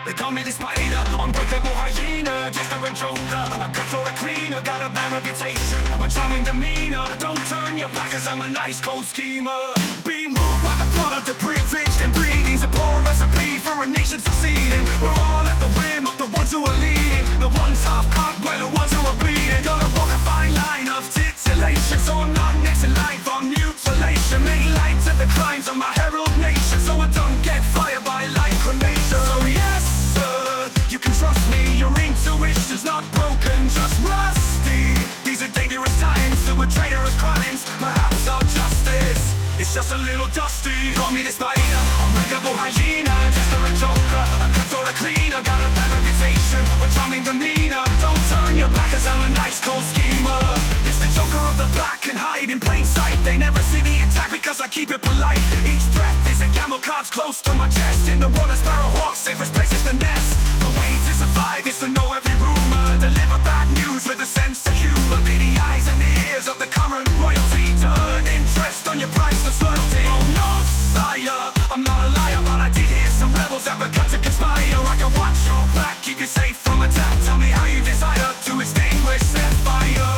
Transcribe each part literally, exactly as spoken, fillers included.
They call me the spider, unbreakable hyena, just a joker, a controller cleaner, got a bad reputation, a charming demeanor. Don't turn your back, cause I'm a nice cold schemer. Be moved by the thought of the privileged and breeding's a poor recipe for a nation succeeding. We're all at the whim of the ones who are leading, the ones half-cocked by the ones who are bleeding. Gotta walk a fine line of titillation, so I'm not next in line for mutilation. Make light to the crimes of my herald nation, so I don't get fired by light cremation. So yes, sir, you can trust me, your intuition's not broken, just rusty. These are dangerous times, so a traitorous crimes, perhaps our justice it's just a little dusty. Call me the spider, unbreakable hyena, just a joker, a controller cleaner, got a bad reputation, a charming demeanor. Don't turn your back, cause I'm a nice cold schemer. It's the joker of the black and hide in plain sight. They never see the attack because I keep it polite. Each breath is a camel carved close to my chest. In the water, sparrow hawk, safest place is the nest. The way to survive is to know every rumor, deliver bad news with a sense of humor. Be the eyes and the ears of the current royalty, turn interest on your priceless loyalty. Oh no, sire, I'm not a liar, but I did hear some rebels that begun to conspire. I can watch your back, keep you safe from attack. Tell me how you desire to extinguish that fire.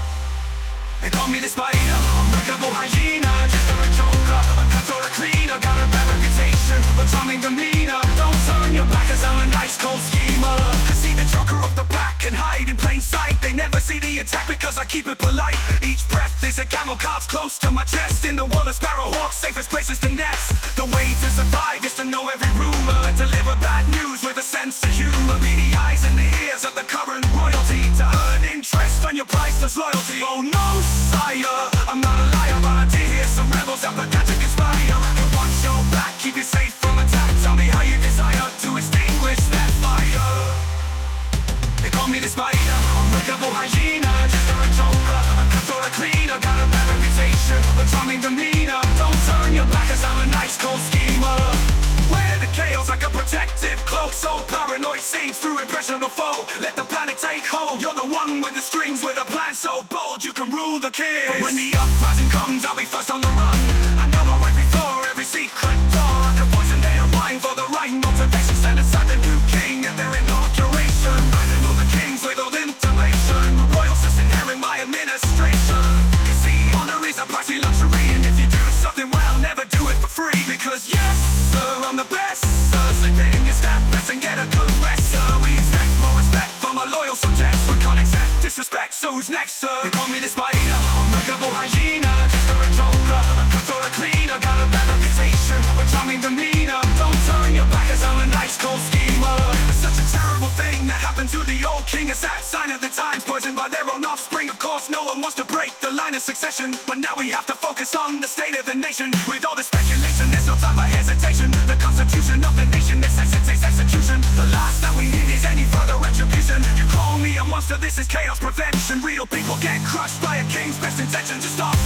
They call me the spider, unbreakable hyena, just a joker, a controller cleaner, got a bad reputation, a charming demeanor. Don't turn your back, cause I'm a nice cold schemer. I see the joker of the back and hide in plain sight. They never see the attack because I keep it polite. Each breath is a camel carved close to my chest. In the water, sparrow hawk, safest place is the nest. The way to survive is to know every rumor, deliver bad news with a sense of humor. Be the eyes and the ears of the current royalty, to earn interest on your priceless loyalty. Oh no, sire, I'm not a liar, but I did hear some rebels that began to conspire. I watch your back, keep you safe from attack. Tell me how you desire to extinguish that fire. They call me the spider, unbreakable hyena, just a joker, a controller cleaner, got a bad reputation, a charming demeanor. Don't turn your back, cause I'm a nice cold schemer. Wear the chaos like a protective cloak, so paranoid scenes through impression of foe. Let the panic take hold, you're the one with the strings, with a plan so bold you can rule the kids. But when the uprising comes, I'll be first on the run. I know my way before every secret door. I can poison their mind for the right motivation. Stand aside the new king and their inauguration. I know the kings with all intimation. The royal system inherit my administration. You see, honor is a pricey luxury, and if you do something well, never do it for free. Because yes, sir, I'm the best, sir. Slip in your step, best and get a good rest, sir. We expect more respect from our loyal subjects. We can't accept disrespect, so who's next, sir? They call me the spider, unbreakable hyena, just a joker, a controller cleaner, got a bad reputation, a charming demeanor. Don't turn your back, cause I'm a nice cold schemer. It's such a terrible thing that happened to the old king. It's that sign of the times, poisoned by their own offspring. Of course, no one wants to break the line of succession, but now we have to focus on the state of the nation. With all the speculation, there's no time for hesitation. The constitution of the nation necessitates execution. The last that we need is any further retribution. You call me a monster, this is chaos prevention. Real people get crushed by a king's best intention. Just stop